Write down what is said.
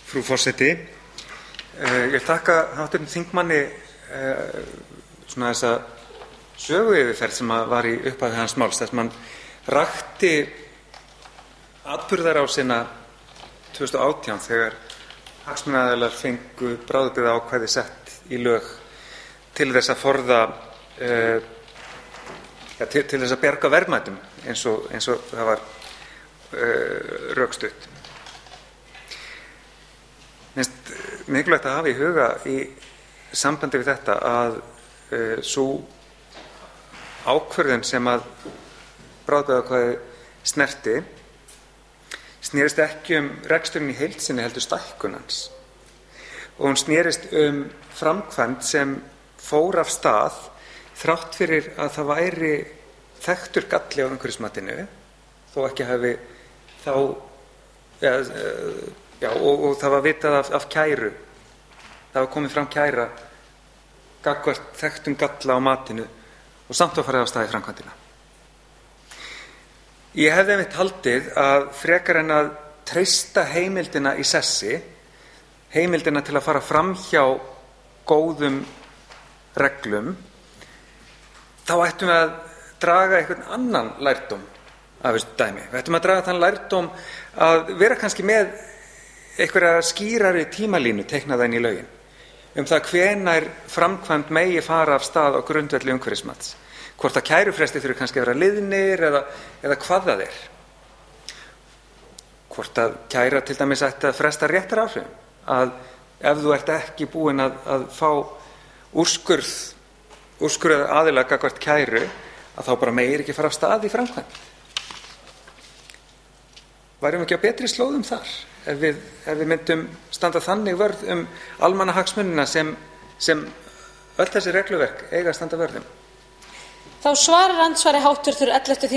Frú forseti, ég þakka hv. þingmanni svona þessa söguyfirferð sem var í upphafi hans máls, þar sem hann rakti atburðarásina 2018 þegar hagsmunaaðilar fengu bráðabirgðaákvæði sett í lög til þess að forða til þess að bjarga verðmætum eins og það var rökstutt. Mér finnst mikilvægt að hafa í huga í sambandi við þetta að sú ákvörðun sem að bráðabirgðaákvæði snerist ekki reksturinn í heild sinni heldur stækkun hans. Og hún snerist framkvæmd sem fór af stað þrátt fyrir að það væri þekktur galli á umhverfismatinu, þó ekki hafi þá og það var vitað af kæru. Það var komið fram kæra gagnvart þekktum galla á matinu og samt var farið af stað í framkvæmdina. Ég hefði einmitt haldið að frekar en að treysta heimildina í sessi, heimildina til að fara fram hjá góðum reglum, þá ættum við að draga einhvern annan lærdóm af þessu dæmi. Við ættum að draga þann lærdóm að vera kannski með einhverja skýrari tímalínu teiknaða inn í lögin það hvenær framkvæmd megi fara af stað á grundvelli umhverfismats. Hvort að kærufrestir þurfi kannski að vera liðnir eða hvað það er. Hvort að kæra til dæmis ætti að fresta réttaráhrifum. Að ef þú ert ekki búinn að fá úrskurð aðila gagnvart kæru, að þá bara megir ekki fara af stað í framkvæmd. Værum við ekki á betri slóðum þar ef við myndum standa þannig vörð almannahagsmunina sem öll þessi regluverk eiga að standa vörð Þá svarar andsvari hv. 11.